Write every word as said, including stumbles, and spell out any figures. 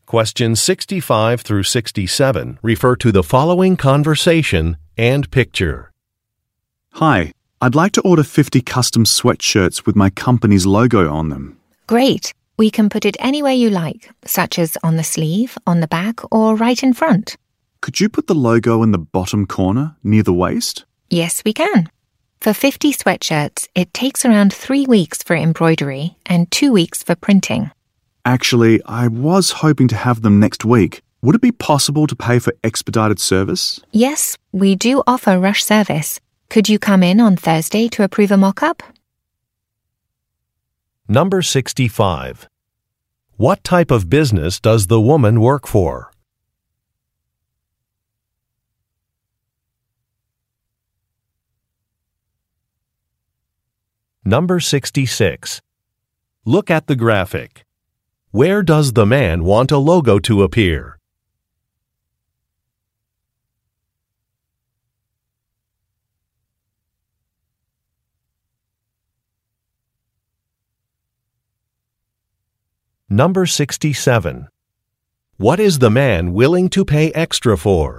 Questions sixty-five through sixty-seven refer to the following conversation and picture. Hi, I'd like to order fifty custom sweatshirts with my company's logo on them. Great. We can put it anywhere you like, such as on the sleeve, on the back, or right in front. Could you put the logo in the bottom corner, near the waist? Yes, we can. For fifty sweatshirts, it takes around three weeks for embroidery and two weeks for printing. Actually, I was hoping to have them next week. Would it be possible to pay for expedited service? Yes, we do offer rush service. Could you come in on Thursday to approve a mock-up? Number sixty-five. What type of business does the woman work for? Number sixty-six. Look at the graphic. Where does the man want a logo to appear? Number sixty-seven. What is the man willing to pay extra for?